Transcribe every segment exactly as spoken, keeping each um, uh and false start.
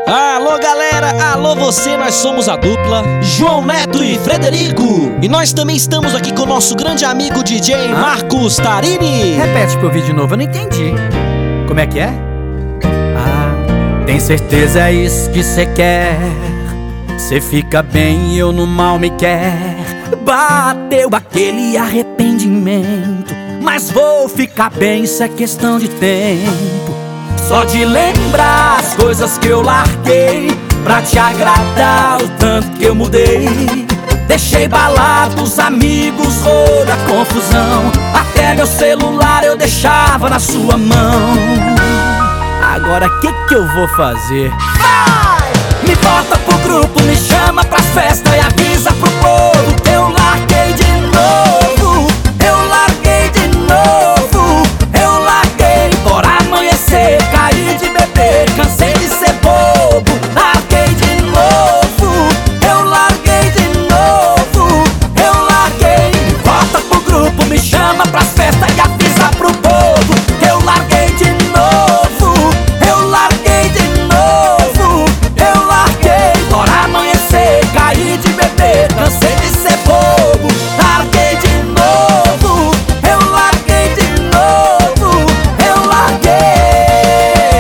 Alô galera, alô você, nós somos a dupla João Neto e Frederico. E nós também estamos aqui com o nosso grande amigo D J Hã? Marcos Tarini. Repete pra eu ouvir de novo, eu não entendi. Como é que é? Ah, tem certeza é isso que cê quer? Cê fica bem e eu no mal me quer. Bateu aquele arrependimento, mas vou ficar bem, isso é questão de tempo. Só de lembrar as coisas que eu larguei pra te agradar, o tanto que eu mudei. Deixei balados, amigos, rolha, confusão. Até meu celular eu deixava na sua mão. Agora que que eu vou fazer? Vai! Me bota pro grupo, me chama pra festa e avisa pro povo que eu larguei de novo. Eu larguei de novo. Eu larguei, bora amanhecer, caí de beber, cansei de ser bobo. Larguei de novo. Eu larguei de novo. Eu larguei. Me bota pro grupo, me chama pra festa e avisa pro povo que eu larguei de novo. Eu larguei de novo. Eu larguei, bora amanhecer, caí de beber, cansei de ser bobo. Larguei de novo. Eu larguei de novo. Eu larguei.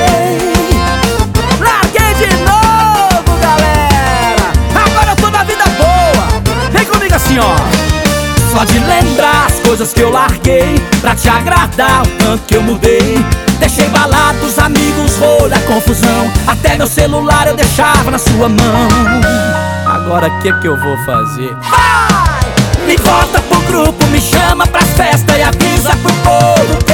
Larguei de novo, galera. Agora eu tô na vida boa. Vem comigo assim, ó. Só de lembrar as coisas que eu larguei pra te agradar, o tanto que eu mudei. Deixei balados, amigos, rolha, confusão. Até meu celular eu deixava na sua mão. Agora que que eu vou fazer? Vai! Me bota pro grupo, me chama pra festa e avisa pro povo